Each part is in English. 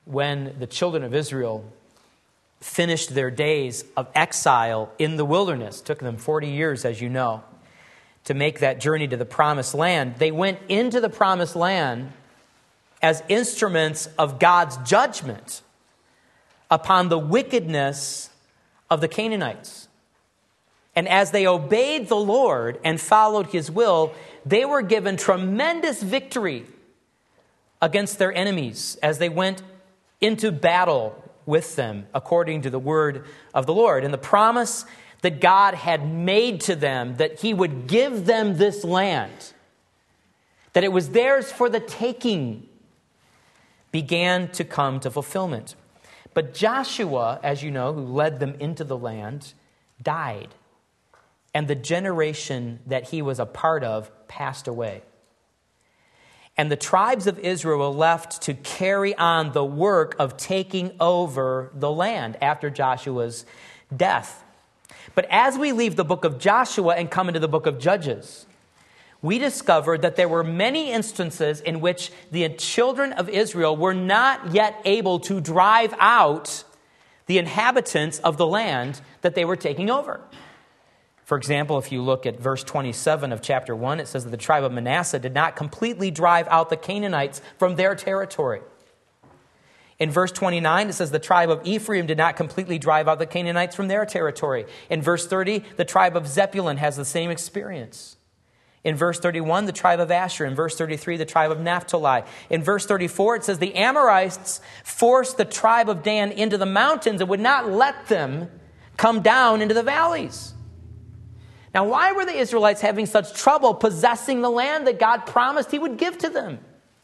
when the children of Israel finished their days of exile in the wilderness. It took them 40 years, as you know, to make that journey to the promised land. They went into the promised land as instruments of God's judgment upon the wickedness of the Canaanites. And as they obeyed the Lord and followed his will, they were given tremendous victory against their enemies as they went into battle with them, according to the word of the Lord. And the promise that God had made to them, that he would give them this land, that it was theirs for the taking, began to come to fulfillment. But Joshua, as you know, who led them into the land, died. And the generation that he was a part of passed away. And the tribes of Israel were left to carry on the work of taking over the land after Joshua's death. But as we leave the book of Joshua and come into the book of Judges, we discovered that there were many instances in which the children of Israel were not yet able to drive out the inhabitants of the land that they were taking over. For example, if you look at verse 27 of chapter 1, it says that the tribe of Manasseh did not completely drive out the Canaanites from their territory. In verse 29, it says the tribe of Ephraim did not completely drive out the Canaanites from their territory. In verse 30, the tribe of Zebulun has the same experience. In verse 31, the tribe of Asher. In verse 33, the tribe of Naphtali. In verse 34, it says the Amorites forced the tribe of Dan into the mountains and would not let them come down into the valleys. Now, why were the Israelites having such trouble possessing the land that God promised he would give to them?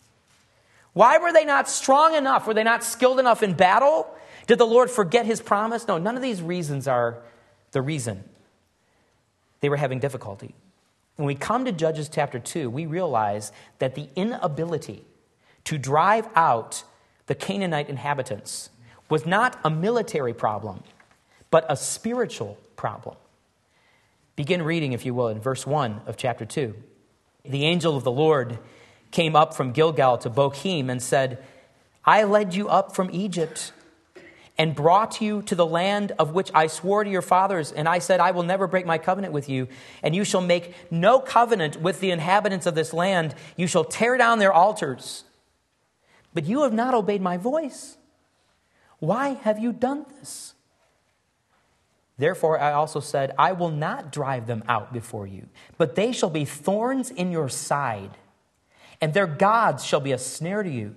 Why were they not strong enough? Were they not skilled enough in battle? Did the Lord forget his promise? No, none of these reasons are the reason. They were having difficulty. When we come to Judges chapter 2, we realize that the inability to drive out the Canaanite inhabitants was not a military problem, but a spiritual problem. Begin reading, if you will, in verse 1 of chapter 2. The angel of the Lord came up from Gilgal to Bochim and said, I led you up from Egypt and brought you to the land of which I swore to your fathers. And I said, I will never break my covenant with you, and you shall make no covenant with the inhabitants of this land. You shall tear down their altars. But you have not obeyed my voice. Why have you done this? Therefore, I also said, I will not drive them out before you, but they shall be thorns in your side, and their gods shall be a snare to you.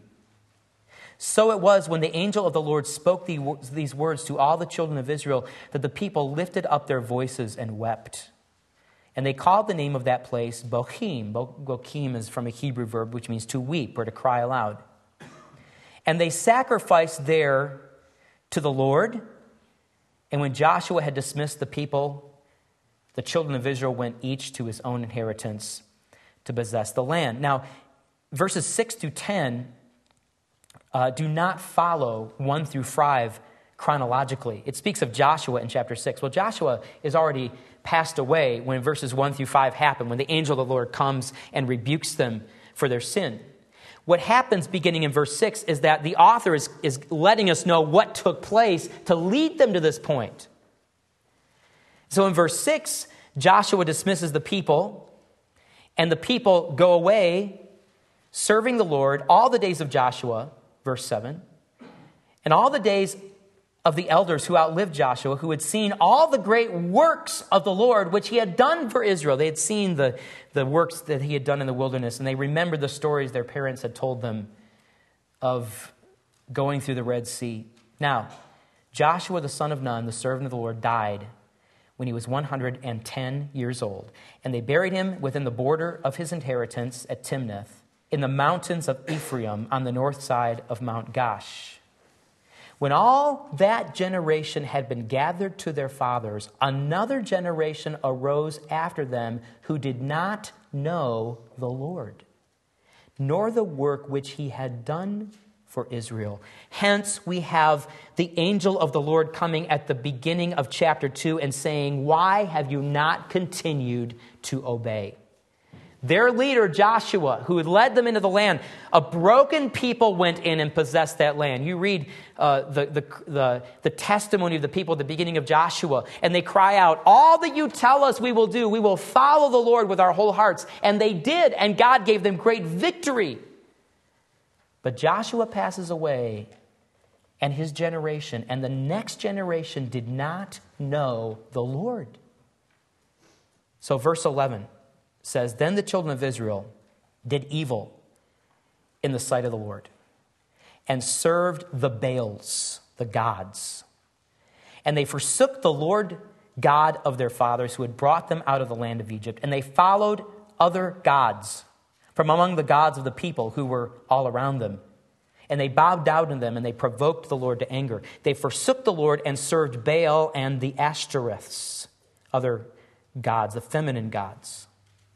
So it was when the angel of the Lord spoke these words to all the children of Israel that the people lifted up their voices and wept. And they called the name of that place Bochim. Bochim is from a Hebrew verb which means to weep or to cry aloud. And they sacrificed there to the Lord. And when Joshua had dismissed the people, the children of Israel went each to his own inheritance to possess the land. Now, verses 6 through 10 do not follow 1 through 5 chronologically. It speaks of Joshua in chapter 6. Well, Joshua is already passed away when verses 1 through 5 happen, when the angel of the Lord comes and rebukes them for their sin. What happens beginning in verse 6 is that the author is letting us know what took place to lead them to this point. So in verse 6, Joshua dismisses the people, and the people go away serving the Lord all the days of Joshua, verse 7, and all the days of the elders who outlived Joshua, who had seen all the great works of the Lord, which he had done for Israel. They had seen the works that he had done in the wilderness, and they remembered the stories their parents had told them of going through the Red Sea. Now, Joshua the son of Nun, the servant of the Lord, died when he was 110 years old, and they buried him within the border of his inheritance at Timnath, in the mountains of Ephraim on the north side of Mount Gash. When all that generation had been gathered to their fathers, another generation arose after them who did not know the Lord, nor the work which he had done for Israel. Hence, we have the angel of the Lord coming at the beginning of chapter 2 and saying, why have you not continued to obey? their leader Joshua, who had led them into the land, a broken people went in and possessed that land. You read the testimony of the people at the beginning of Joshua, and they cry out, all that you tell us we will do, we will follow the Lord with our whole hearts. And they did, and God gave them great victory. But Joshua passes away, and his generation, and the next generation did not know the Lord. So verse 11 says, then the children of Israel did evil in the sight of the Lord and served the Baals, the gods. And they forsook the Lord God of their fathers who had brought them out of the land of Egypt. And they followed other gods from among the gods of the people who were all around them. And they bowed down to them and they provoked the Lord to anger. They forsook the Lord and served Baal and the Ashtoreths, other gods, the feminine gods.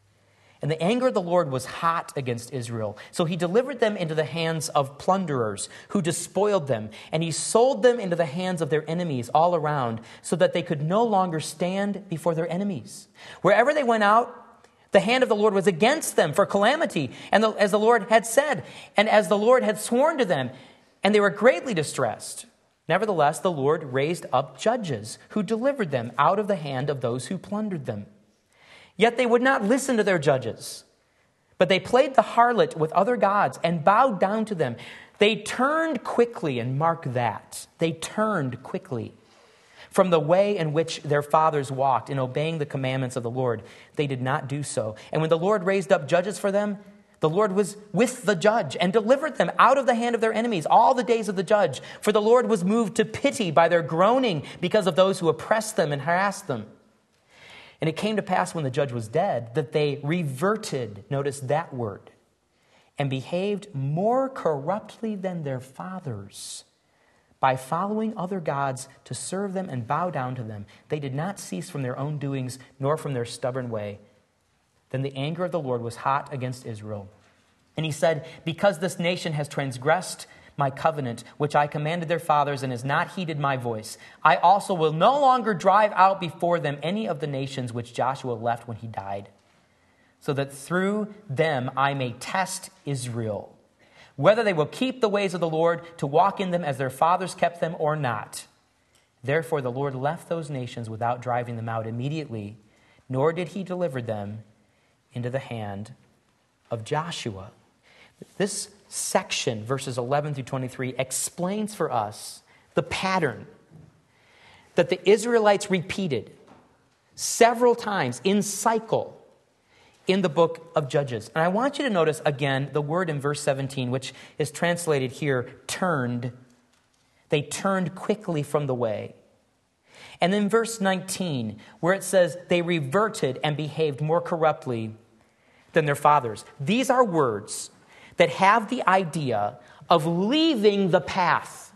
And the anger of the Lord was hot against Israel. So he delivered them into the hands of plunderers who despoiled them. And he sold them into the hands of their enemies all around so that they could no longer stand before their enemies. Wherever they went out, the hand of the Lord was against them for calamity. And as the Lord had said, and as the Lord had sworn to them, and they were greatly distressed. Nevertheless, the Lord raised up judges who delivered them out of the hand of those who plundered them. Yet they would not listen to their judges, but they played the harlot with other gods and bowed down to them. They turned quickly, and mark that, they turned quickly from the way in which their fathers walked in obeying the commandments of the Lord. They did not do so. And when the Lord raised up judges for them, the Lord was with the judge and delivered them out of the hand of their enemies all the days of the judge. For the Lord was moved to pity by their groaning because of those who oppressed them and harassed them. And it came to pass when the judge was dead that they reverted, notice that word, and behaved more corruptly than their fathers by following other gods to serve them and bow down to them. They did not cease from their own doings nor from their stubborn way. Then the anger of the Lord was hot against Israel. And he said, because this nation has transgressed my covenant, which I commanded their fathers, and has not heeded my voice, I also will no longer drive out before them any of the nations which Joshua left when he died, so that through them I may test Israel, whether they will keep the ways of the Lord to walk in them as their fathers kept them or not. Therefore the Lord left those nations without driving them out immediately, nor did he deliver them into the hand of Joshua. This section, verses 11 through 23, explains for us the pattern that the Israelites repeated several times in cycle in the book of Judges. And I want you to notice again the word in verse 17, which is translated here, turned. They turned quickly from the way. And then verse 19, where it says they reverted and behaved more corruptly than their fathers. These are words that have the idea of leaving the path,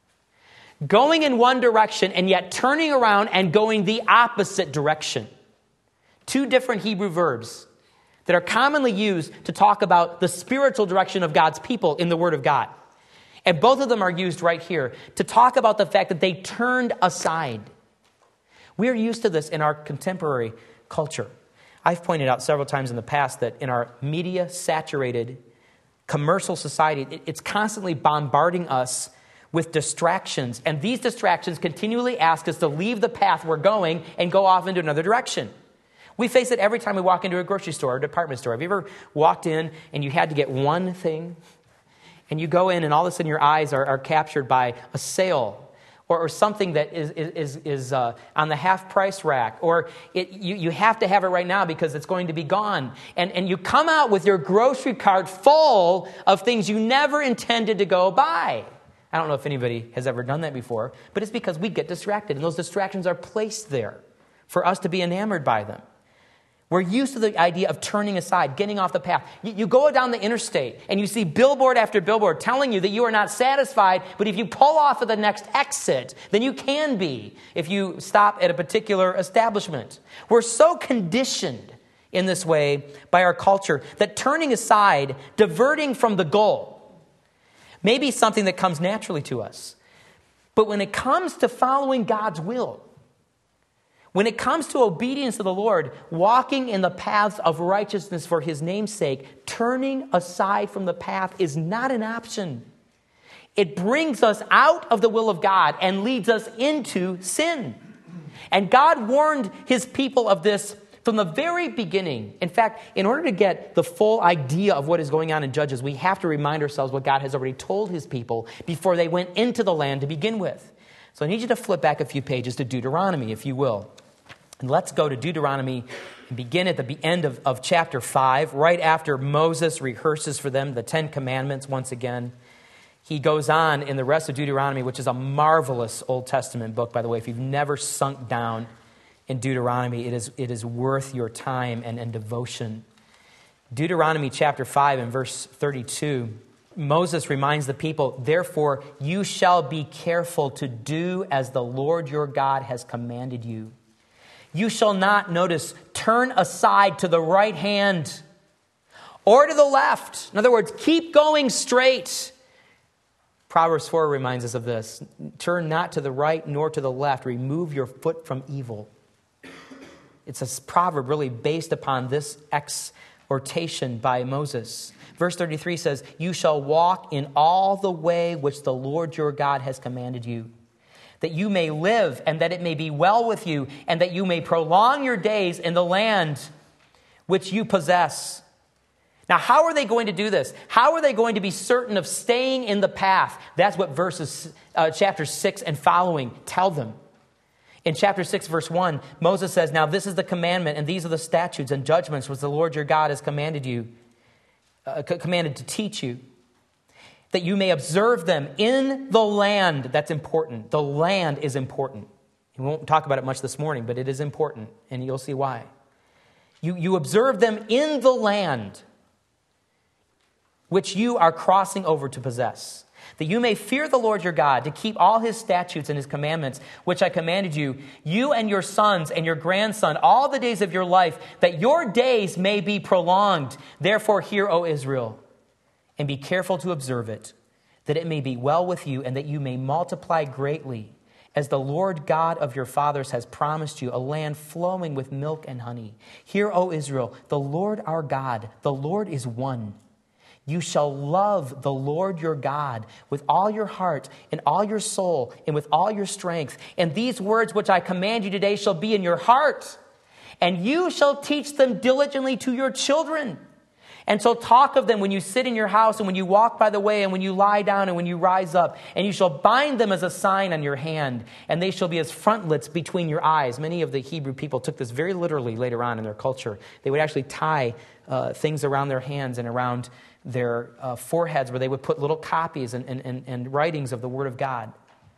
going in one direction and yet turning around and going the opposite direction. Two different Hebrew verbs that are commonly used to talk about the spiritual direction of God's people in the Word of God. And both of them are used right here to talk about the fact that they turned aside. We are used to this in our contemporary culture. I've pointed out several times in the past that in our media-saturated commercial society, it's constantly bombarding us with distractions. And these distractions continually ask us to leave the path we're going and go off into another direction. We face it every time we walk into a grocery store or a department store. Have you ever walked in and you had to get one thing? And you go in and all of a sudden your eyes are captured by a sale or something that is on the half-price rack, or you have to have it right now because it's going to be gone. And you come out with your grocery cart full of things you never intended to go buy. I don't know if anybody has ever done that before, but it's because we get distracted, and those distractions are placed there for us to be enamored by them. We're used to the idea of turning aside, getting off the path. You go down the interstate and you see billboard after billboard telling you that you are not satisfied, but if you pull off at the next exit, then you can be if you stop at a particular establishment. We're so conditioned in this way by our culture that turning aside, diverting from the goal, may be something that comes naturally to us. But when it comes to following God's will, When it comes to obedience to the Lord, walking in the paths of righteousness for his name's sake, turning aside from the path is not an option. It brings us out of the will of God and leads us into sin. And God warned his people of this from the very beginning. In fact, in order to get the full idea of what is going on in Judges, we have to remind ourselves what God has already told his people before they went into the land to begin with. So I need you to flip back a few pages to Deuteronomy, if you will. And let's go to Deuteronomy and begin at the end of chapter 5, right after Moses rehearses for them the 10 Commandments once again. He goes on in the rest of Deuteronomy, which is a marvelous Old Testament book, by the way. If you've never sunk down in Deuteronomy, it is worth your time and devotion. Deuteronomy chapter 5 and verse 32, Moses reminds the people, "Therefore you shall be careful to do as the Lord your God has commanded you. You shall not," notice, "turn aside to the right hand or to the left." In other words, keep going straight. Proverbs 4 reminds us of this. "Turn not to the right nor to the left. Remove your foot from evil." It's a proverb really based upon this exhortation by Moses. Verse 33 says, "You shall walk in all the way which the Lord your God has commanded you, that you may live and that it may be well with you, and that you may prolong your days in the land which you possess." Now, how are they going to do this? How are they going to be certain of staying in the path? That's what chapter 6 and following tell them. In chapter 6, verse 1, Moses says, "Now this is the commandment, and these are the statutes and judgments which the Lord your God has commanded to teach you, that you may observe them in the land." That's important. The land is important. We won't talk about it much this morning, but it is important, and you'll see why. You observe them in the land which you are crossing over to possess, that you may fear the Lord your God, to keep all his statutes and his commandments, which I commanded you, you and your sons and your grandson, all the days of your life, that your days may be prolonged. Therefore hear, O Israel, and be careful to observe it, that it may be well with you, and that you may multiply greatly, as the Lord God of your fathers has promised you, a land flowing with milk and honey. Hear, O Israel, the Lord our God, the Lord is one. You shall love the Lord your God with all your heart and all your soul and with all your strength. And these words which I command you today shall be in your heart, and you shall teach them diligently to your children. And so talk of them when you sit in your house and when you walk by the way and when you lie down and when you rise up. And you shall bind them as a sign on your hand, and they shall be as frontlets between your eyes. Many of the Hebrew people took this very literally later on in their culture. They would actually tie things around their hands and around their foreheads, where they would put little copies and writings of the Word of God.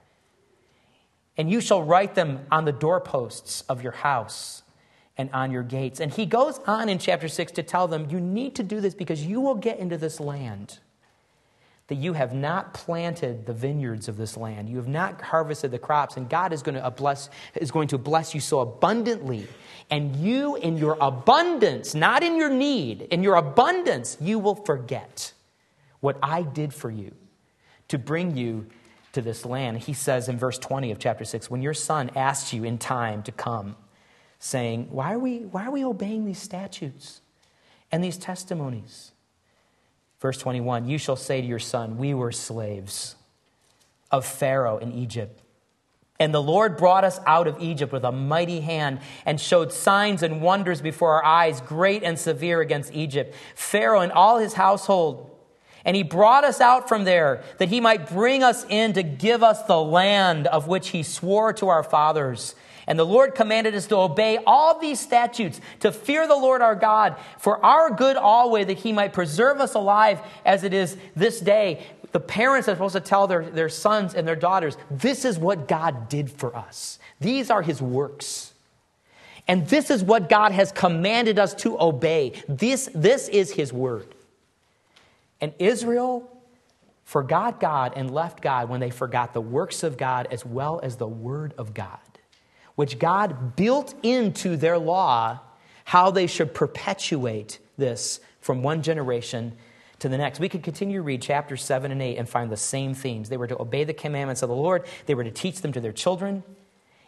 "And you shall write them on the doorposts of your house and on your gates." And he goes on in chapter 6 to tell them, you need to do this because you will get into this land that you have not planted the vineyards of this land. You have not harvested the crops, and God is going to bless you so abundantly. And you, in your abundance, not in your need, in your abundance, you will forget what I did for you to bring you to this land. He says in verse 20 of chapter 6, "When your son asks you in time to come, saying, why are we obeying these statutes and these testimonies?" Verse 21, "You shall say to your son, we were slaves of Pharaoh in Egypt. And the Lord brought us out of Egypt with a mighty hand and showed signs and wonders before our eyes, great and severe against Egypt, Pharaoh and all his household. And he brought us out from there that he might bring us in to give us the land of which he swore to our fathers. And the Lord commanded us to obey all these statutes, to fear the Lord our God for our good always, that he might preserve us alive as it is this day." The parents are supposed to tell their sons and their daughters, this is what God did for us. These are his works. And this is what God has commanded us to obey. This is his word. And Israel forgot God and left God when they forgot the works of God as well as the word of God, which God built into their law, how they should perpetuate this from one generation to the next. We could continue to read chapters 7 and 8 and find the same themes. They were to obey the commandments of the Lord. They were to teach them to their children.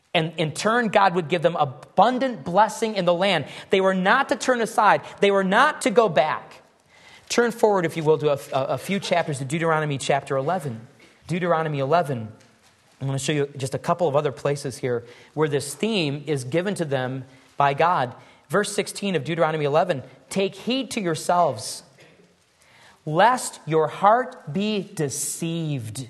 And in turn, God would give them abundant blessing in the land. They were not to turn aside. They were not to go back. Turn forward, if you will, to a few chapters to Deuteronomy chapter 11. Deuteronomy 11. I'm going to show you just a couple of other places here where this theme is given to them by God. Verse 16 of Deuteronomy 11, take heed to yourselves, lest your heart be deceived,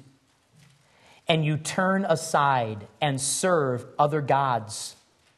and you turn aside and serve other gods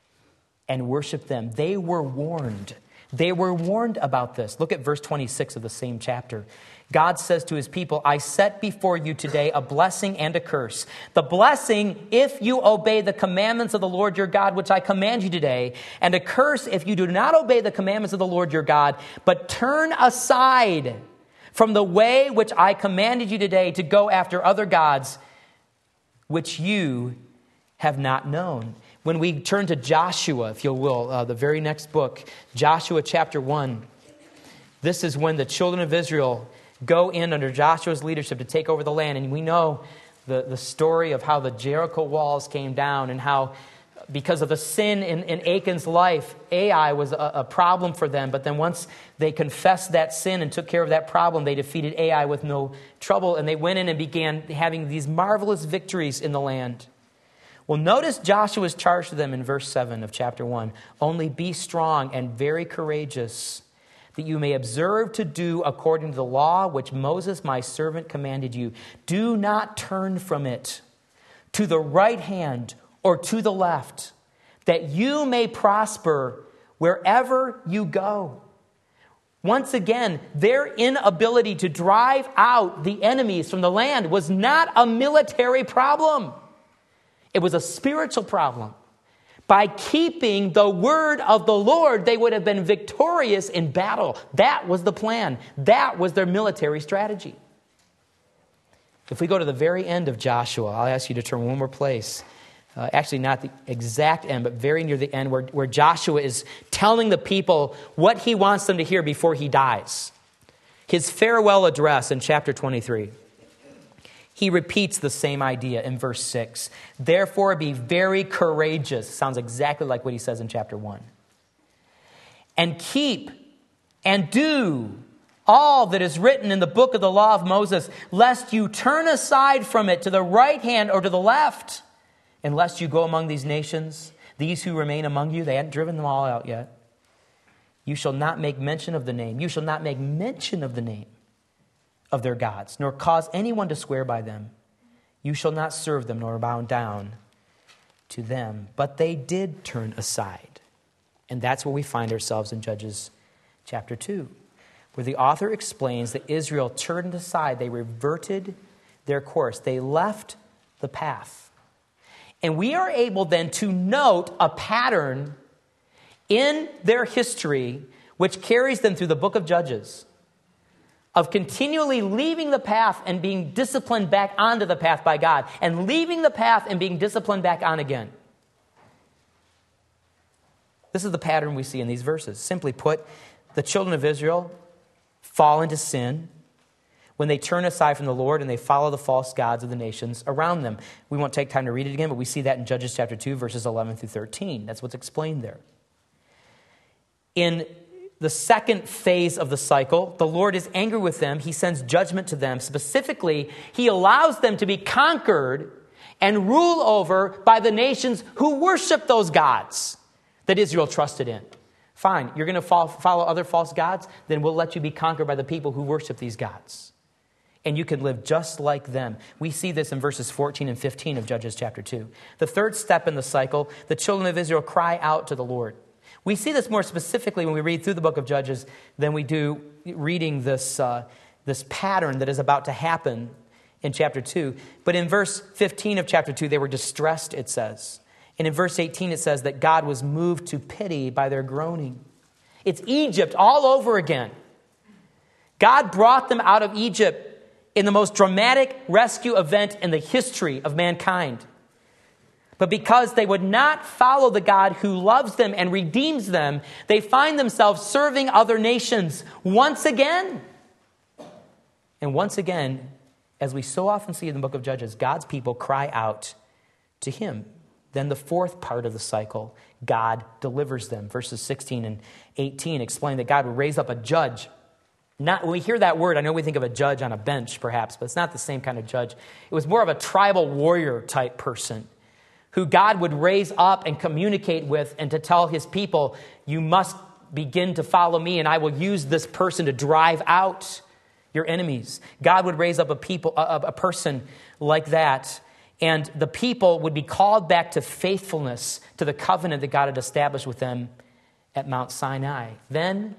and worship them. They were warned. They were warned about this. Look at verse 26 of the same chapter. God says to his people, I set before you today a blessing and a curse. The blessing, if you obey the commandments of the Lord your God, which I command you today, and a curse if you do not obey the commandments of the Lord your God, but turn aside from the way which I commanded you today to go after other gods, which you have not known. When we turn to Joshua, if you will, the very next book, Joshua chapter 1, this is when the children of Israel go in under Joshua's leadership to take over the land. And we know the story of how the Jericho walls came down and how, because of the sin in Achan's life, Ai was a problem for them. But then once they confessed that sin and took care of that problem, they defeated Ai with no trouble. And they went in and began having these marvelous victories in the land. Well, notice Joshua's charge to them in verse 7 of chapter 1. Only be strong and very courageous, that you may observe to do according to the law which Moses my servant commanded you. Do not turn from it to the right hand or to the left, that you may prosper wherever you go. Once again, their inability to drive out the enemies from the land was not a military problem. It was a spiritual problem. By keeping the word of the Lord, they would have been victorious in battle. That was the plan. That was their military strategy. If we go to the very end of Joshua, I'll ask you to turn one more place. Actually, not the exact end, but very near the end, where Joshua is telling the people what he wants them to hear before he dies. His farewell address in chapter 23. He repeats the same idea in verse 6. Therefore, be very courageous. Sounds exactly like what he says in chapter 1. And keep and do all that is written in the book of the law of Moses, lest you turn aside from it to the right hand or to the left, and lest you go among these nations, these who remain among you. They hadn't driven them all out yet. You shall not make mention of the name. You shall not make mention of the name of their gods, nor cause anyone to swear by them. You shall not serve them, nor bow down to them. But they did turn aside. And that's where we find ourselves in Judges chapter 2, where the author explains that Israel turned aside. They reverted their course. They left the path. And we are able then to note a pattern in their history which carries them through the book of Judges, of continually leaving the path and being disciplined back onto the path by God, and leaving the path and being disciplined back on again. This is the pattern we see in these verses. Simply put, the children of Israel fall into sin when they turn aside from the Lord and they follow the false gods of the nations around them. We won't take time to read it again, but we see that in Judges chapter 2, verses 11 through 13. That's what's explained there. In the second phase of the cycle, the Lord is angry with them. He sends judgment to them. Specifically, he allows them to be conquered and ruled over by the nations who worship those gods that Israel trusted in. Fine, you're going to follow other false gods? Then we'll let you be conquered by the people who worship these gods. And you can live just like them. We see this in verses 14 and 15 of Judges chapter 2. The third step in the cycle, the children of Israel cry out to the Lord. We see this more specifically when we read through the book of Judges than we do reading this pattern that is about to happen in chapter 2. But in verse 15 of chapter 2, they were distressed, it says. And in verse 18, it says that God was moved to pity by their groaning. It's Egypt all over again. God brought them out of Egypt in the most dramatic rescue event in the history of mankind. But because they would not follow the God who loves them and redeems them, they find themselves serving other nations once again. And once again, as we so often see in the book of Judges, God's people cry out to him. Then the fourth part of the cycle, God delivers them. Verses 16 and 18 explain that God would raise up a judge. When we hear that word, I know we think of a judge on a bench, perhaps, but it's not the same kind of judge. It was more of a tribal warrior type person who God would raise up and communicate with and to tell his people, you must begin to follow me, and I will use this person to drive out your enemies. God would raise up a person like that, and the people would be called back to faithfulness to the covenant that God had established with them at Mount Sinai. Then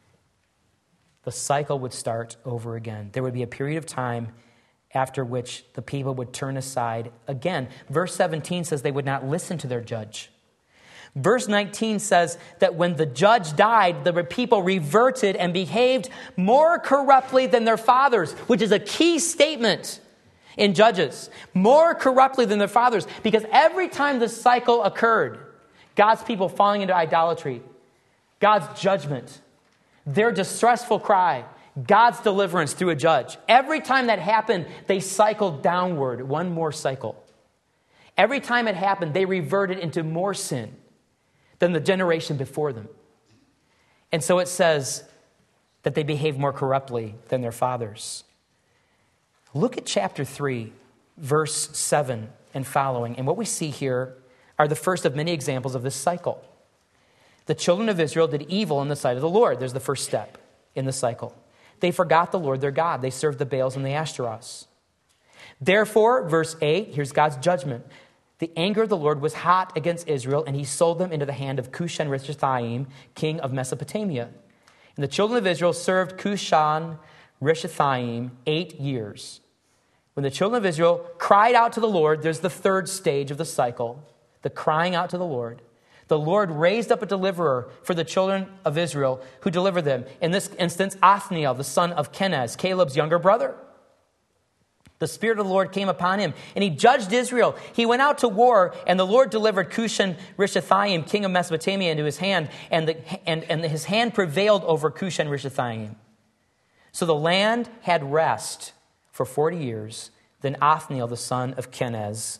the cycle would start over again. There would be a period of time after which the people would turn aside again. Verse 17 says they would not listen to their judge. Verse 19 says that when the judge died, the people reverted and behaved more corruptly than their fathers, which is a key statement in Judges. More corruptly than their fathers. Because every time this cycle occurred, God's people falling into idolatry, God's judgment, their distressful cry, God's deliverance through a judge. Every time that happened, they cycled downward, one more cycle. Every time it happened, they reverted into more sin than the generation before them. And so it says that they behaved more corruptly than their fathers. Look at chapter 3, verse 7 and following. And what we see here are the first of many examples of this cycle. The children of Israel did evil in the sight of the Lord. There's the first step in the cycle. They forgot the Lord their God. They served the Baals and the Ashtaroths. Therefore, verse 8, here's God's judgment. The anger of the Lord was hot against Israel, and he sold them into the hand of Cushan-Rishathaim, king of Mesopotamia. And the children of Israel served Cushan-Rishathaim 8 years. When the children of Israel cried out to the Lord, there's the third stage of the cycle, the crying out to the Lord. The Lord raised up a deliverer for the children of Israel who delivered them. In this instance, Othniel, the son of Kenaz, Caleb's younger brother. The Spirit of the Lord came upon him, and he judged Israel. He went out to war, and the Lord delivered Cushan-Rishathaim, king of Mesopotamia, into his hand, and his hand prevailed over Cushan-Rishathaim. So the land had rest for 40 years. Then Othniel, the son of Kenaz,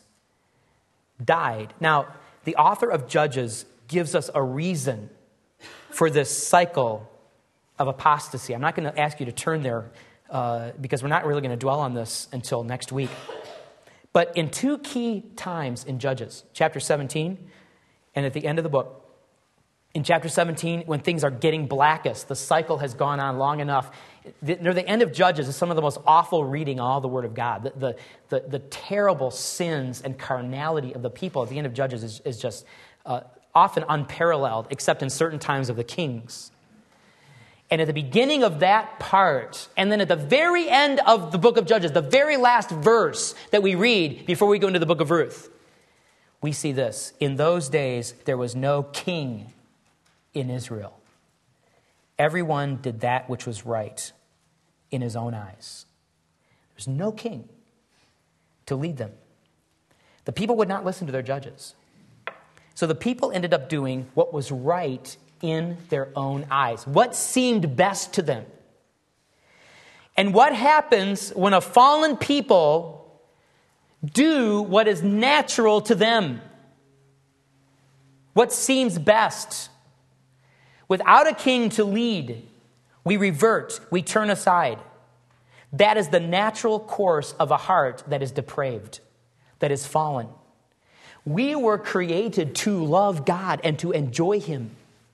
died. Now, the author of Judges gives us a reason for this cycle of apostasy. I'm not going to ask you to turn there because we're not really going to dwell on this until next week. But in two key times in Judges, chapter 17 and at the end of the book, in chapter 17, when things are getting blackest, the cycle has gone on long enough. Near the end of Judges is some of the most awful reading in all the Word of God. The terrible sins and carnality of the people at the end of Judges is just often unparalleled, except in certain times of the kings. And at the beginning of that part, and then at the very end of the book of Judges, the very last verse that we read before we go into the book of Ruth, we see this. In those days, there was no king in Israel. Everyone did that which was right in his own eyes. There's no king to lead them. The people would not listen to their judges. So the people ended up doing what was right in their own eyes, what seemed best to them. And what happens when a fallen people do what is natural to them? What seems best? Without a king to lead, we revert, we turn aside. That is the natural course of a heart that is depraved, that is fallen. We were created to love God and to enjoy Him.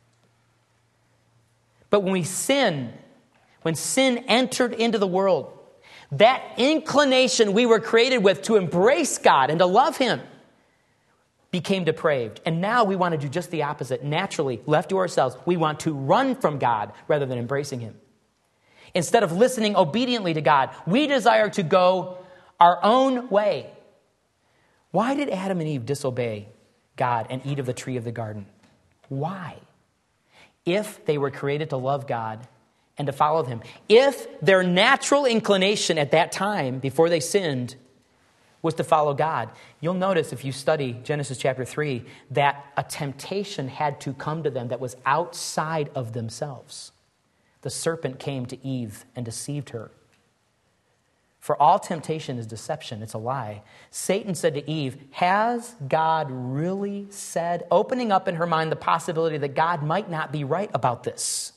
But when sin entered into the world, that inclination we were created with to embrace God and to love Him became depraved. And now we want to do just the opposite. Naturally, left to ourselves, we want to run from God rather than embracing Him. Instead of listening obediently to God, we desire to go our own way. Why did Adam and Eve disobey God and eat of the tree of the garden? Why? If they were created to love God and to follow Him. If their natural inclination at that time, before they sinned, was to follow God. You'll notice if you study Genesis chapter 3 that a temptation had to come to them that was outside of themselves. The serpent came to Eve and deceived her. For all temptation is deception. It's a lie. Satan said to Eve, has God really said, opening up in her mind the possibility that God might not be right about this.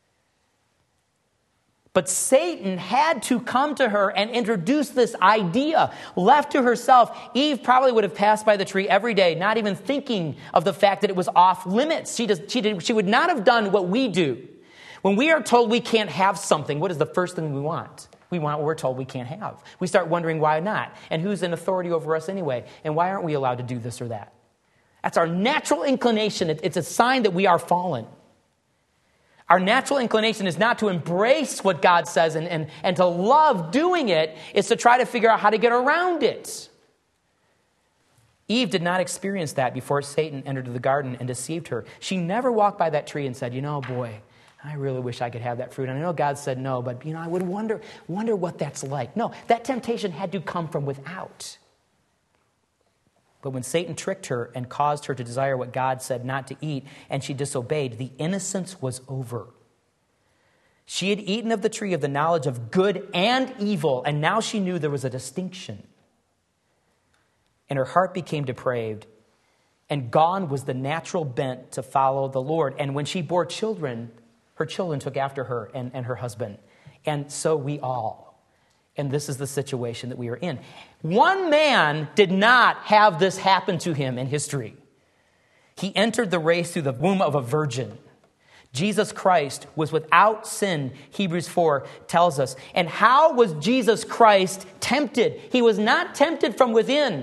But Satan had to come to her and introduce this idea. Left to herself, Eve probably would have passed by the tree every day, not even thinking of the fact that it was off limits. She would not have done what we do. When we are told we can't have something, what is the first thing we want? We want what we're told we can't have. We start wondering why not, and who's in authority over us anyway, and why aren't we allowed to do this or that? That's our natural inclination. It's a sign that we are fallen. Our natural inclination is not to embrace what God says and to love doing it. It's to try to figure out how to get around it. Eve did not experience that before Satan entered the garden and deceived her. She never walked by that tree and said, boy, I really wish I could have that fruit. And I know God said no, but I would wonder what that's like. No, that temptation had to come from without. But when Satan tricked her and caused her to desire what God said not to eat, and she disobeyed, the innocence was over. She had eaten of the tree of the knowledge of good and evil, and now she knew there was a distinction. And her heart became depraved, and gone was the natural bent to follow the Lord. And when she bore children, her children took after her and her husband. And so we all. And this is the situation that we are in. One man did not have this happen to him in history. He entered the race through the womb of a virgin. Jesus Christ was without sin, Hebrews 4 tells us. And how was Jesus Christ tempted? He was not tempted from within.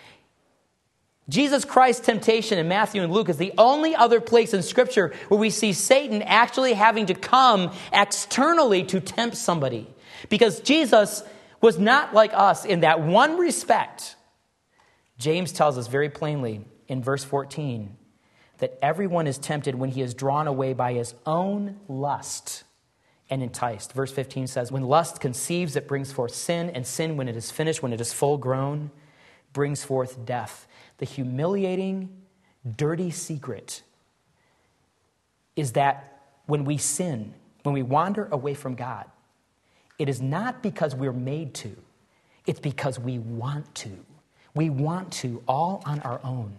Jesus Christ's temptation in Matthew and Luke is the only other place in Scripture where we see Satan actually having to come externally to tempt somebody. Because Jesus was not like us in that one respect. James tells us very plainly in verse 14 that everyone is tempted when he is drawn away by his own lust and enticed. Verse 15 says, when lust conceives, it brings forth sin, and sin, when it is finished, when it is full grown, brings forth death. The humiliating, dirty secret is that when we sin, when we wander away from God, it is not because we're made to. It's because we want to. We want to all on our own.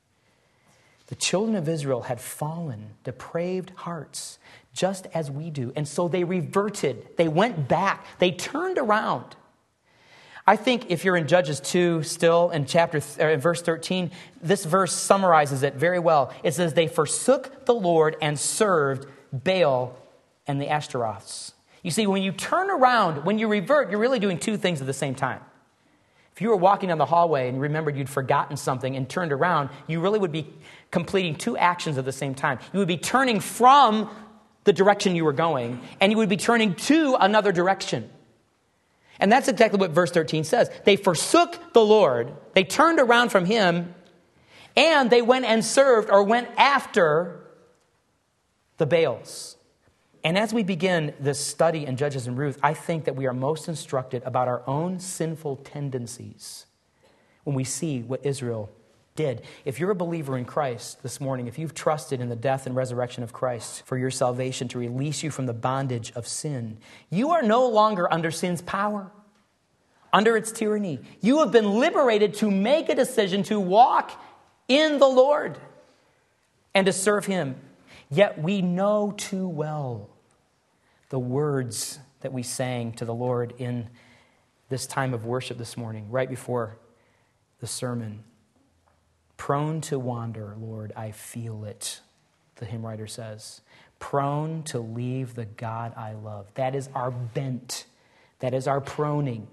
The children of Israel had fallen, depraved hearts, just as we do. And so they reverted. They went back. They turned around. I think if you're in Judges 2 still in verse 13, this verse summarizes it very well. It says, they forsook the Lord and served Baal and the Ashtaroths. You see, when you turn around, when you revert, you're really doing two things at the same time. If you were walking down the hallway and remembered you'd forgotten something and turned around, you really would be completing two actions at the same time. You would be turning from the direction you were going, and you would be turning to another direction. And that's exactly what verse 13 says. They forsook the Lord, they turned around from him, and they went and served or went after the Baals. And as we begin this study in Judges and Ruth, I think that we are most instructed about our own sinful tendencies when we see what Israel did. If you're a believer in Christ this morning, if you've trusted in the death and resurrection of Christ for your salvation to release you from the bondage of sin, you are no longer under sin's power, under its tyranny. You have been liberated to make a decision to walk in the Lord and to serve him. Yet we know too well the words that we sang to the Lord in this time of worship this morning, right before the sermon. Prone to wander, Lord, I feel it, the hymn writer says. Prone to leave the God I love. That is our bent. That is our proning.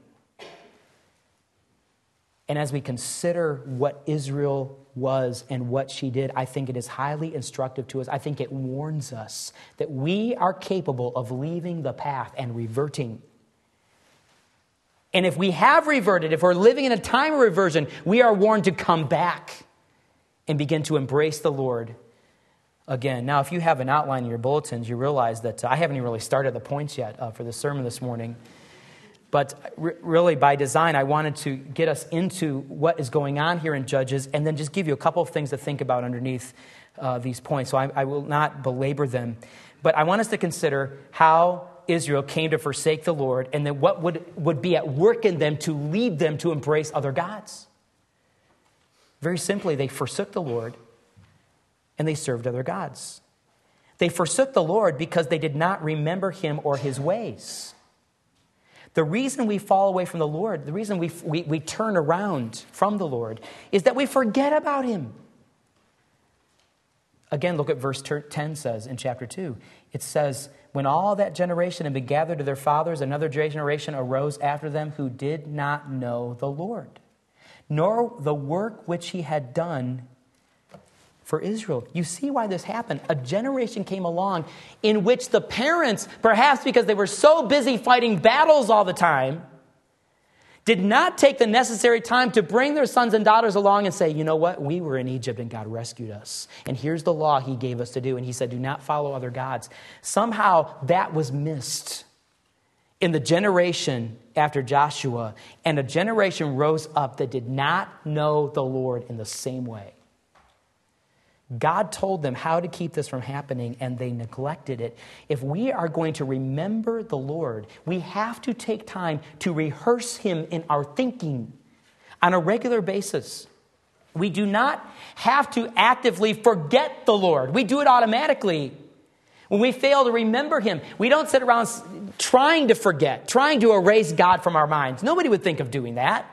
And as we consider what Israel was and what she did, I think it is highly instructive to us. I think it warns us that we are capable of leaving the path and reverting. And if we have reverted, if we're living in a time of reversion, we are warned to come back and begin to embrace the Lord again. Now, if you have an outline in your bulletins, you realize that I haven't even really started the points yet for the sermon this morning. But really, by design, I wanted to get us into what is going on here in Judges and then just give you a couple of things to think about underneath these points. So I will not belabor them. But I want us to consider how Israel came to forsake the Lord, and then what would be at work in them to lead them to embrace other gods. Very simply, they forsook the Lord and they served other gods. They forsook the Lord because they did not remember him or his ways. The reason we fall away from the Lord, the reason we turn around from the Lord, is that we forget about him. Again, look at verse 10 says in chapter 2. It says, when all that generation had been gathered to their fathers, another generation arose after them who did not know the Lord, nor the work which he had done for Israel. You see why this happened. A generation came along in which the parents, perhaps because they were so busy fighting battles all the time, did not take the necessary time to bring their sons and daughters along and say, you know what, we were in Egypt and God rescued us. And here's the law he gave us to do. And he said, do not follow other gods. Somehow that was missed in the generation after Joshua. And a generation rose up that did not know the Lord in the same way. God told them how to keep this from happening, and they neglected it. If we are going to remember the Lord, we have to take time to rehearse him in our thinking on a regular basis. We do not have to actively forget the Lord. We do it automatically. When we fail to remember him, we don't sit around trying to forget, trying to erase God from our minds. Nobody would think of doing that.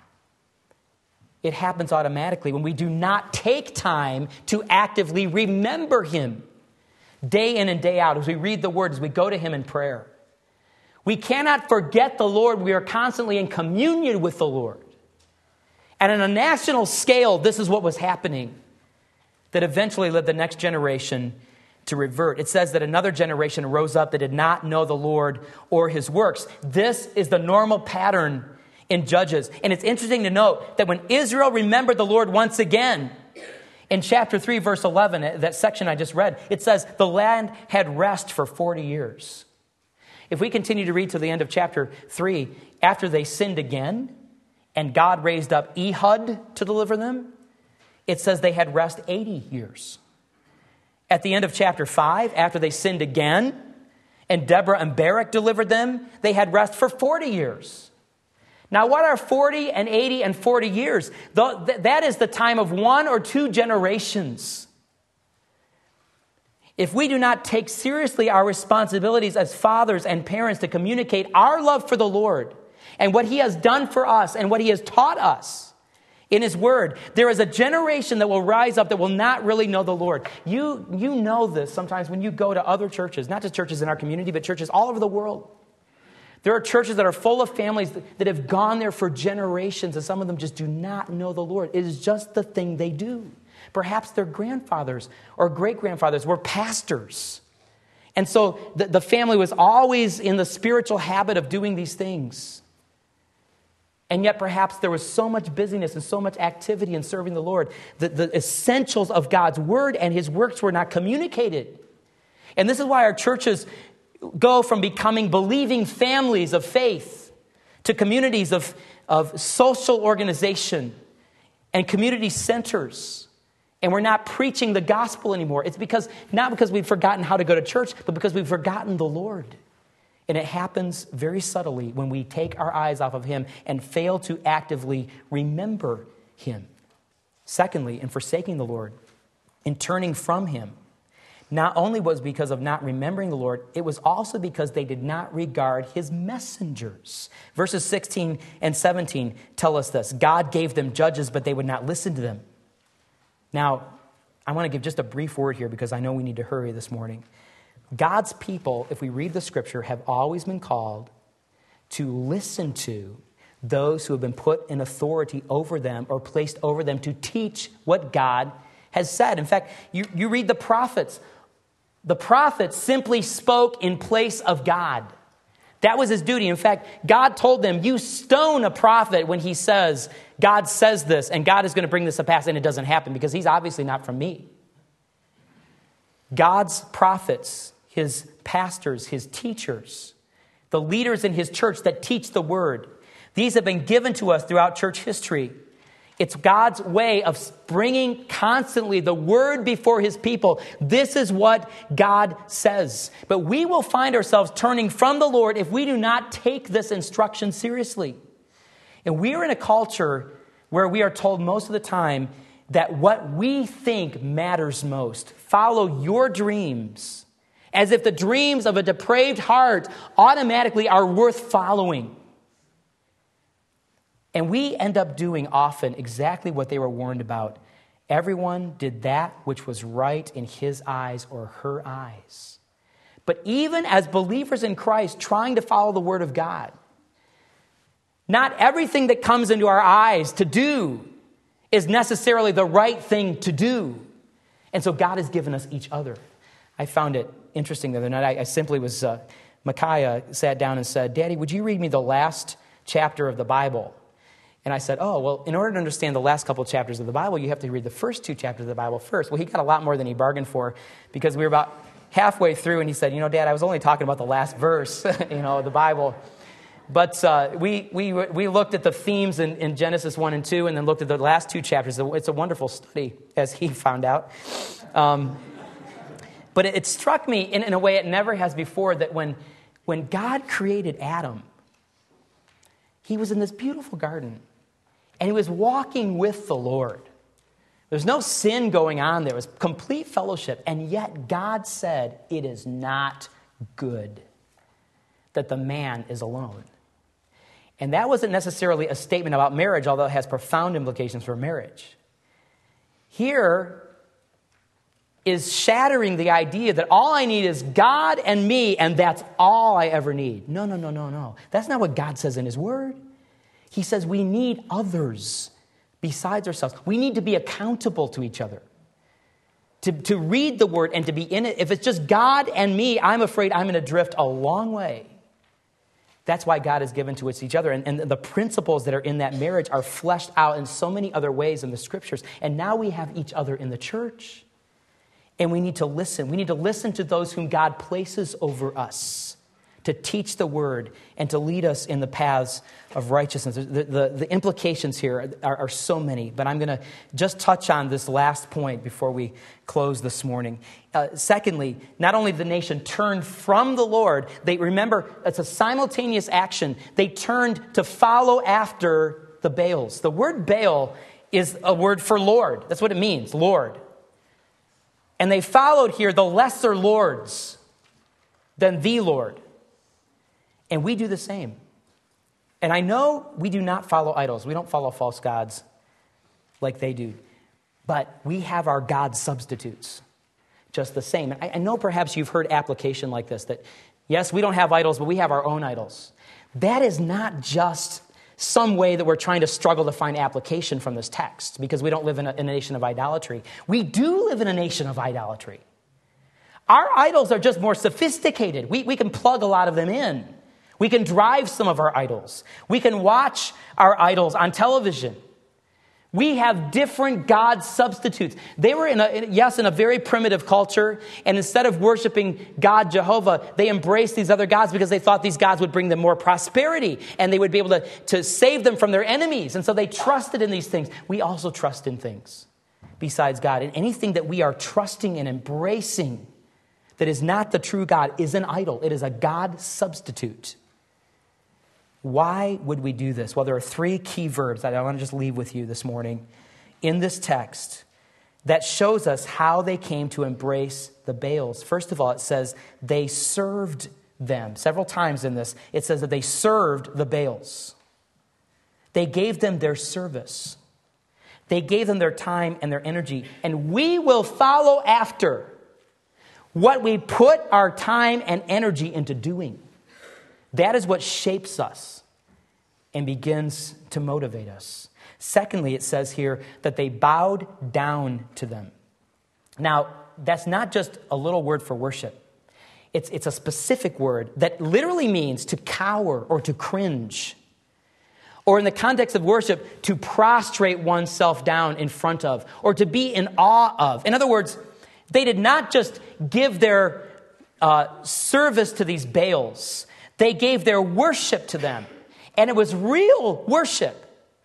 It happens automatically when we do not take time to actively remember him day in and day out as we read the word, as we go to him in prayer. We cannot forget the Lord. We are constantly in communion with the Lord. And on a national scale, this is what was happening that eventually led the next generation to revert. It says that another generation rose up that did not know the Lord or his works. This is the normal pattern in Judges. And it's interesting to note that when Israel remembered the Lord once again, in chapter 3, verse 11, that section I just read, it says the land had rest for 40 years. If we continue to read to the end of chapter 3, after they sinned again, and God raised up Ehud to deliver them, it says they had rest 80 years. At the end of chapter 5, after they sinned again, and Deborah and Barak delivered them, they had rest for 40 years. Now, what are 40 and 80 and 40 years? That is the time of 1 or 2 generations. If we do not take seriously our responsibilities as fathers and parents to communicate our love for the Lord and what he has done for us and what he has taught us in his word, there is a generation that will rise up that will not really know the Lord. You know this sometimes when you go to other churches, not just churches in our community, but churches all over the world. There are churches that are full of families that have gone there for generations, and some of them just do not know the Lord. It is just the thing they do. Perhaps their grandfathers or great-grandfathers were pastors. And so the family was always in the spiritual habit of doing these things. And yet perhaps there was so much busyness and so much activity in serving the Lord that the essentials of God's word and his works were not communicated. And this is why our churches go from becoming believing families of faith to communities of social organization and community centers. And we're not preaching the gospel anymore. It's not because we've forgotten how to go to church, but because we've forgotten the Lord. And it happens very subtly when we take our eyes off of him and fail to actively remember him. Secondly, in forsaking the Lord, in turning from him, not only was because of not remembering the Lord, it was also because they did not regard his messengers. Verses 16 and 17 tell us this. God gave them judges, but they would not listen to them. Now, I want to give just a brief word here because I know we need to hurry this morning. God's people, if we read the scripture, have always been called to listen to those who have been put in authority over them or placed over them to teach what God has said. In fact, you read the prophets. The prophets simply spoke in place of God. That was his duty. In fact, God told them, you stone a prophet when he says, God says this, and God is going to bring this to pass, and it doesn't happen because he's obviously not from me. God's prophets, his pastors, his teachers, the leaders in his church that teach the word, these have been given to us throughout church history It's God's way of bringing constantly the word before his people. This is what God says. But we will find ourselves turning from the Lord if we do not take this instruction seriously. And we are in a culture where we are told most of the time that what we think matters most. Follow your dreams, as if the dreams of a depraved heart automatically are worth following. And we end up doing often exactly what they were warned about. Everyone did that which was right in his eyes or her eyes. But even as believers in Christ trying to follow the word of God, not everything that comes into our eyes to do is necessarily the right thing to do. And so God has given us each other. I found it interesting the other night. I simply was, Micaiah sat down and said, "Daddy, would you read me the last chapter of the Bible?" And I said, "Oh, well, in order to understand the last couple of chapters of the Bible, you have to read the first 2 chapters of the Bible first." Well, he got a lot more than he bargained for, because we were about halfway through, and he said, "Dad, I was only talking about the last verse, of the Bible." But we looked at the themes in Genesis 1 and 2, and then looked at the last 2 chapters. It's a wonderful study, as he found out. But it struck me in a way it never has before, that when God created Adam, he was in this beautiful garden, and he was walking with the Lord. There's no sin going on there. It was complete fellowship. And yet God said, "It is not good that the man is alone." And that wasn't necessarily a statement about marriage, although it has profound implications for marriage. Here is shattering the idea that all I need is God and me, and that's all I ever need. No. That's not what God says in his word. He says we need others besides ourselves. We need to be accountable to each other. To read the word and to be in it. If it's just God and me, I'm afraid I'm going to drift a long way. That's why God has given to us each other. And the principles that are in that marriage are fleshed out in so many other ways in the scriptures. And now we have each other in the church. And we need to listen. We need to listen to those whom God places over us to teach the word and to lead us in the paths of righteousness. The implications here are so many, but I'm going to just touch on this last point before we close this morning. Secondly, not only the nation turned from the Lord, they remember it's a simultaneous action. They turned to follow after the Baals. The word Baal is a word for Lord. That's what it means, Lord. And they followed here the lesser lords than the Lord. And we do the same. And I know we do not follow idols. We don't follow false gods like they do. But we have our God substitutes just the same. And I know perhaps you've heard application like this, that yes, we don't have idols, but we have our own idols. That is not just some way that we're trying to struggle to find application from this text, because we don't live in a nation of idolatry. We do live in a nation of idolatry. Our idols are just more sophisticated. We can plug a lot of them in. We can drive some of our idols. We can watch our idols on television. We have different God substitutes. They were in a very primitive culture, and instead of worshiping God Jehovah, they embraced these other gods because they thought these gods would bring them more prosperity, and they would be able to save them from their enemies. And so they trusted in these things. We also trust in things besides God. And anything that we are trusting and embracing that is not the true God is an idol. It is a God substitute. Why would we do this? Well, there are 3 key verbs that I want to just leave with you this morning in this text that shows us how they came to embrace the Baals. First of all, it says they served them. Several times in this, it says that they served the Baals. They gave them their service. They gave them their time and their energy. And we will follow after what we put our time and energy into doing. That is what shapes us and begins to motivate us. Secondly, it says here that they bowed down to them. Now, that's not just a little word for worship. It's a specific word that literally means to cower or to cringe. Or in the context of worship, to prostrate oneself down in front of, or to be in awe of. In other words, they did not just give their service to these Baals. They gave their worship to them. And it was real worship.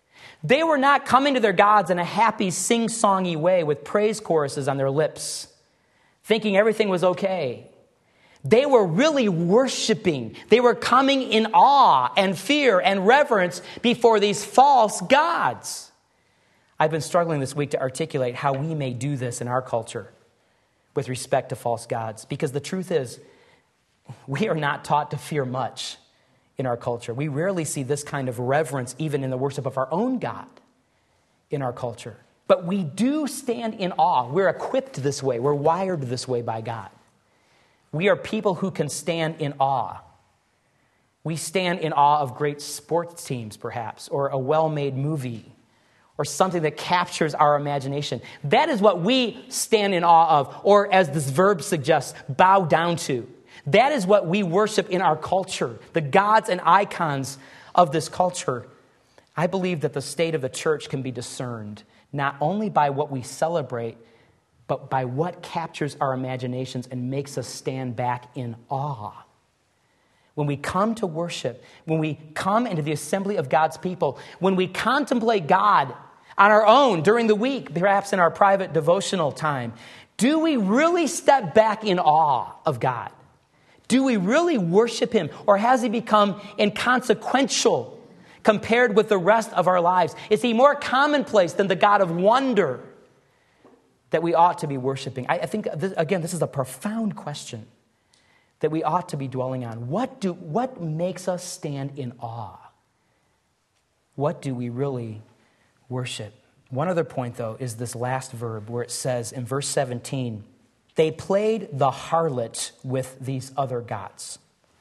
They were not coming to their gods in a happy, sing-songy way with praise choruses on their lips, thinking everything was okay. They were really worshiping. They were coming in awe and fear and reverence before these false gods. I've been struggling this week to articulate how we may do this in our culture with respect to false gods, because the truth is, we are not taught to fear much in our culture. We rarely see this kind of reverence even in the worship of our own God in our culture. But we do stand in awe. We're equipped this way. We're wired this way by God. We are people who can stand in awe. We stand in awe of great sports teams, perhaps, or a well-made movie, or something that captures our imagination. That is what we stand in awe of, or as this verb suggests, bow down to. That is what we worship in our culture, the gods and icons of this culture. I believe that the state of the church can be discerned not only by what we celebrate, but by what captures our imaginations and makes us stand back in awe. When we come to worship, when we come into the assembly of God's people, when we contemplate God on our own during the week, perhaps in our private devotional time, do we really step back in awe of God? Do we really worship him, or has he become inconsequential compared with the rest of our lives? Is he more commonplace than the God of wonder that we ought to be worshiping? I think, this is a profound question that we ought to be dwelling on. What makes us stand in awe? What do we really worship? One other point, though, is this last verb where it says in verse 17, they played the harlot with these other gods.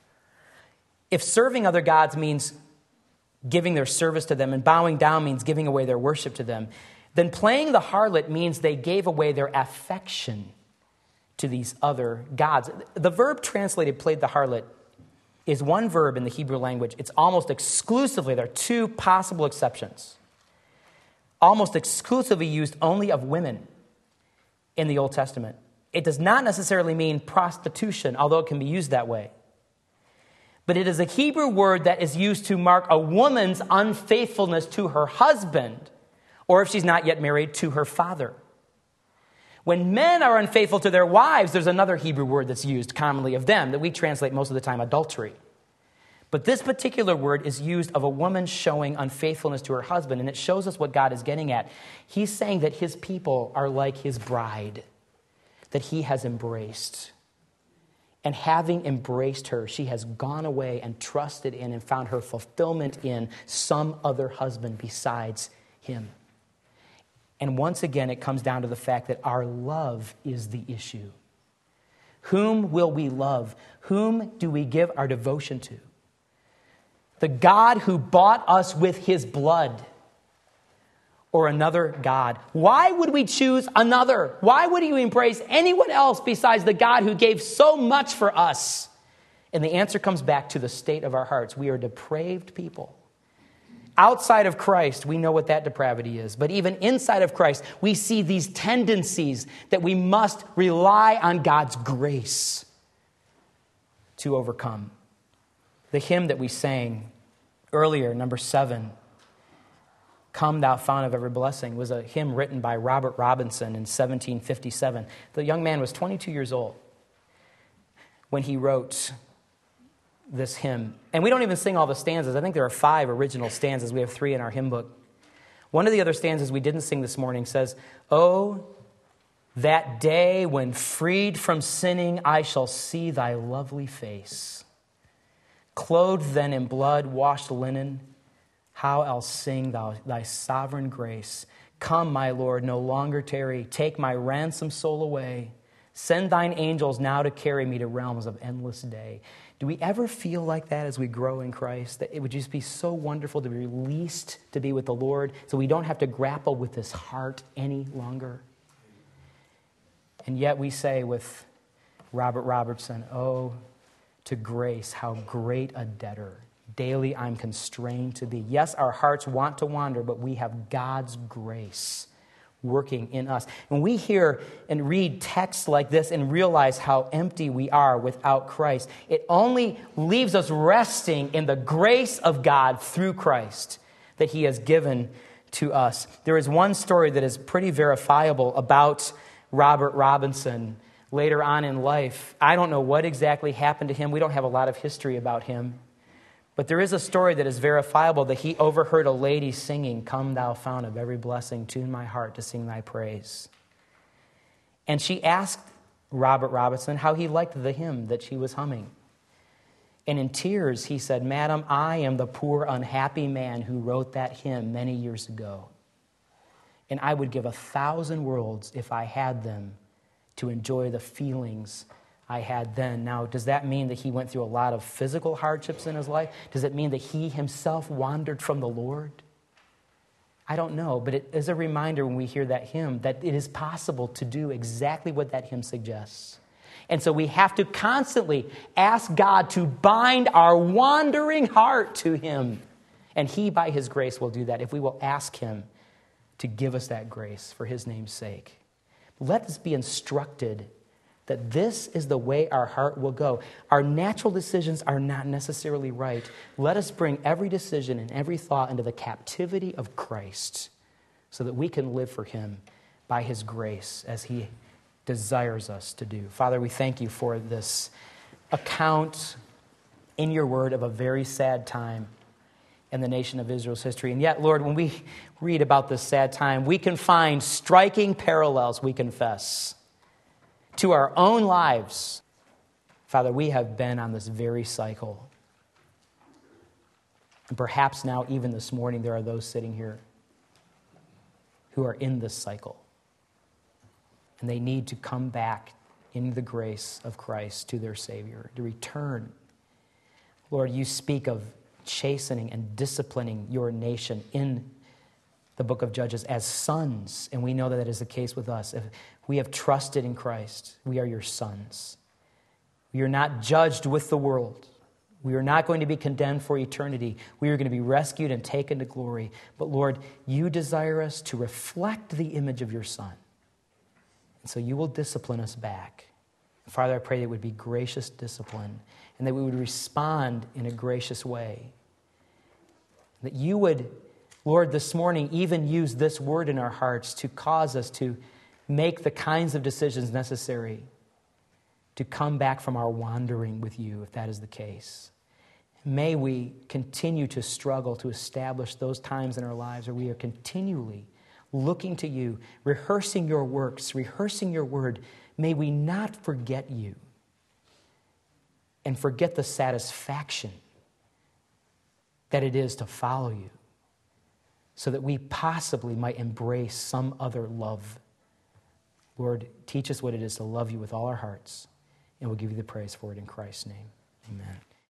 If serving other gods means giving their service to them and bowing down means giving away their worship to them, then playing the harlot means they gave away their affection to these other gods. The verb translated played the harlot is one verb in the Hebrew language. It's almost exclusively, there are two possible exceptions, almost exclusively used only of women in the Old Testament. It does not necessarily mean prostitution, although it can be used that way. But it is a Hebrew word that is used to mark a woman's unfaithfulness to her husband, or if she's not yet married, to her father. When men are unfaithful to their wives, there's another Hebrew word that's used commonly of them that we translate most of the time adultery. But this particular word is used of a woman showing unfaithfulness to her husband, and it shows us what God is getting at. He's saying that his people are like his bride that he has embraced. And having embraced her, she has gone away and trusted in and found her fulfillment in some other husband besides him. And once again, it comes down to the fact that our love is the issue. Whom will we love? Whom do we give our devotion to? The God who bought us with his blood, or another God? Why would we choose another? Why would you embrace anyone else besides the God who gave so much for us? And the answer comes back to the state of our hearts. We are depraved people. Outside of Christ, we know what that depravity is. But even inside of Christ, we see these tendencies that we must rely on God's grace to overcome. The hymn that we sang earlier, number 7, Come Thou Fount of Every Blessing, was a hymn written by Robert Robinson in 1757. The young man was 22 years old when he wrote this hymn. And we don't even sing all the stanzas. I think there are 5 original stanzas. We have 3 in our hymn book. One of the other stanzas we didn't sing this morning says, "Oh, that day when freed from sinning I shall see thy lovely face. Clothed then in blood, washed linen, how I'll sing thy sovereign grace. Come, my Lord, no longer tarry. Take my ransomed soul away. Send thine angels now to carry me to realms of endless day." Do we ever feel like that as we grow in Christ? That it would just be so wonderful to be released to be with the Lord so we don't have to grapple with this heart any longer? And yet we say with Robert Robertson, "Oh, to grace, how great a debtor daily I'm constrained to be." Yes, our hearts want to wander, but we have God's grace working in us. When we hear and read texts like this and realize how empty we are without Christ, it only leaves us resting in the grace of God through Christ that he has given to us. There is one story that is pretty verifiable about Robert Robinson later on in life. I don't know what exactly happened to him. We don't have a lot of history about him. But there is a story that is verifiable that he overheard a lady singing, "Come thou fount of every blessing, tune my heart to sing thy praise." And she asked Robert Robinson how he liked the hymn that she was humming. And in tears, he said, "Madam, I am the poor, unhappy man who wrote that hymn many years ago. And I would give 1,000 worlds if I had them to enjoy the feelings I had then." Now, does that mean that he went through a lot of physical hardships in his life? Does it mean that he himself wandered from the Lord? I don't know, but it is a reminder when we hear that hymn that it is possible to do exactly what that hymn suggests. And so we have to constantly ask God to bind our wandering heart to Him. And He, by His grace, will do that if we will ask Him to give us that grace for His name's sake. Let us be instructed that this is the way our heart will go. Our natural decisions are not necessarily right. Let us bring every decision and every thought into the captivity of Christ so that we can live for Him by His grace as He desires us to do. Father, we thank You for this account in Your Word of a very sad time in the nation of Israel's history. And yet, Lord, when we read about this sad time, we can find striking parallels, we confess, to our own lives. Father, we have been on this very cycle. And perhaps now, even this morning, there are those sitting here who are in this cycle. And they need to come back in the grace of Christ to their Savior, to return. Lord, You speak of chastening and disciplining Your nation in the book of Judges as sons, and we know that is the case with us. If we have trusted in Christ, we are Your sons. We are not judged with the world. We are not going to be condemned for eternity. We are going to be rescued and taken to glory. But Lord, You desire us to reflect the image of Your Son. And so You will discipline us back. Father, I pray that it would be gracious discipline and that we would respond in a gracious way. That You would, Lord, this morning even use this word in our hearts to cause us to make the kinds of decisions necessary to come back from our wandering with You, if that is the case. May we continue to struggle to establish those times in our lives where we are continually looking to You, rehearsing Your works, rehearsing Your word. May we not forget You and forget the satisfaction that it is to follow You, so that we possibly might embrace some other love. Lord, teach us what it is to love You with all our hearts, and we'll give You the praise for it in Christ's name. Amen.